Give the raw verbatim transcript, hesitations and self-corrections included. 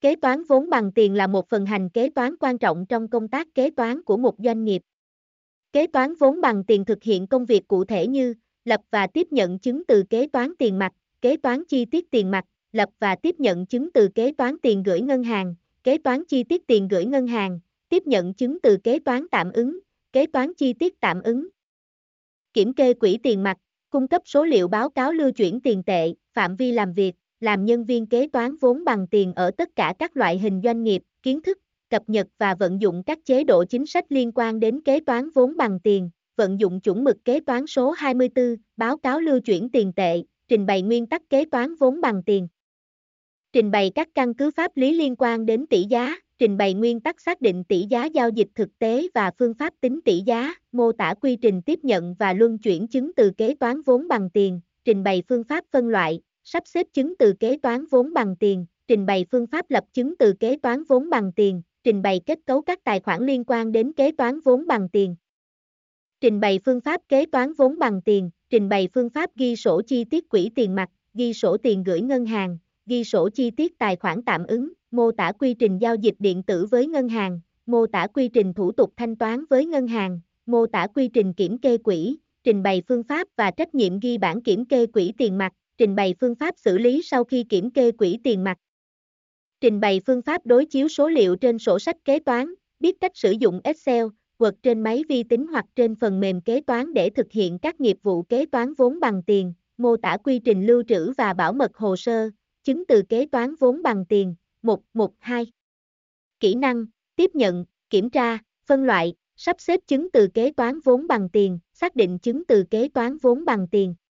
Kế toán vốn bằng tiền là một phần hành kế toán quan trọng trong công tác kế toán của một doanh nghiệp. Kế toán vốn bằng tiền thực hiện công việc cụ thể như lập và tiếp nhận chứng từ kế toán tiền mặt, kế toán chi tiết tiền mặt, lập và tiếp nhận chứng từ kế toán tiền gửi ngân hàng, kế toán chi tiết tiền gửi ngân hàng, tiếp nhận chứng từ kế toán tạm ứng, kế toán chi tiết tạm ứng. Kiểm kê quỹ tiền mặt, cung cấp số liệu báo cáo lưu chuyển tiền tệ, phạm vi làm việc, làm nhân viên kế toán vốn bằng tiền ở tất cả các loại hình doanh nghiệp, kiến thức, cập nhật và vận dụng các chế độ chính sách liên quan đến kế toán vốn bằng tiền, vận dụng chuẩn mực kế toán số hai mươi tư, báo cáo lưu chuyển tiền tệ, trình bày nguyên tắc kế toán vốn bằng tiền. Trình bày các căn cứ pháp lý liên quan đến tỷ giá, trình bày nguyên tắc xác định tỷ giá giao dịch thực tế và phương pháp tính tỷ giá, mô tả quy trình tiếp nhận và luân chuyển chứng từ kế toán vốn bằng tiền, trình bày phương pháp phân loại, sắp xếp chứng từ kế toán vốn bằng tiền, trình bày phương pháp lập chứng từ kế toán vốn bằng tiền, trình bày kết cấu các tài khoản liên quan đến kế toán vốn bằng tiền. Trình bày phương pháp kế toán vốn bằng tiền, trình bày phương pháp ghi sổ chi tiết quỹ tiền mặt, ghi sổ tiền gửi ngân hàng, ghi sổ chi tiết tài khoản tạm ứng, mô tả quy trình giao dịch điện tử với ngân hàng, mô tả quy trình thủ tục thanh toán với ngân hàng, mô tả quy trình kiểm kê quỹ, trình bày phương pháp và trách nhiệm ghi bản kiểm kê quỹ tiền mặt, trình bày phương pháp xử lý sau khi kiểm kê quỹ tiền mặt. Trình bày phương pháp đối chiếu số liệu trên sổ sách kế toán, biết cách sử dụng Excel, Word trên máy vi tính hoặc trên phần mềm kế toán để thực hiện các nghiệp vụ kế toán vốn bằng tiền, mô tả quy trình lưu trữ và bảo mật hồ sơ, chứng từ kế toán vốn bằng tiền. một một hai Kỹ năng, tiếp nhận, kiểm tra, phân loại, sắp xếp chứng từ kế toán vốn bằng tiền, xác định chứng từ kế toán vốn bằng tiền.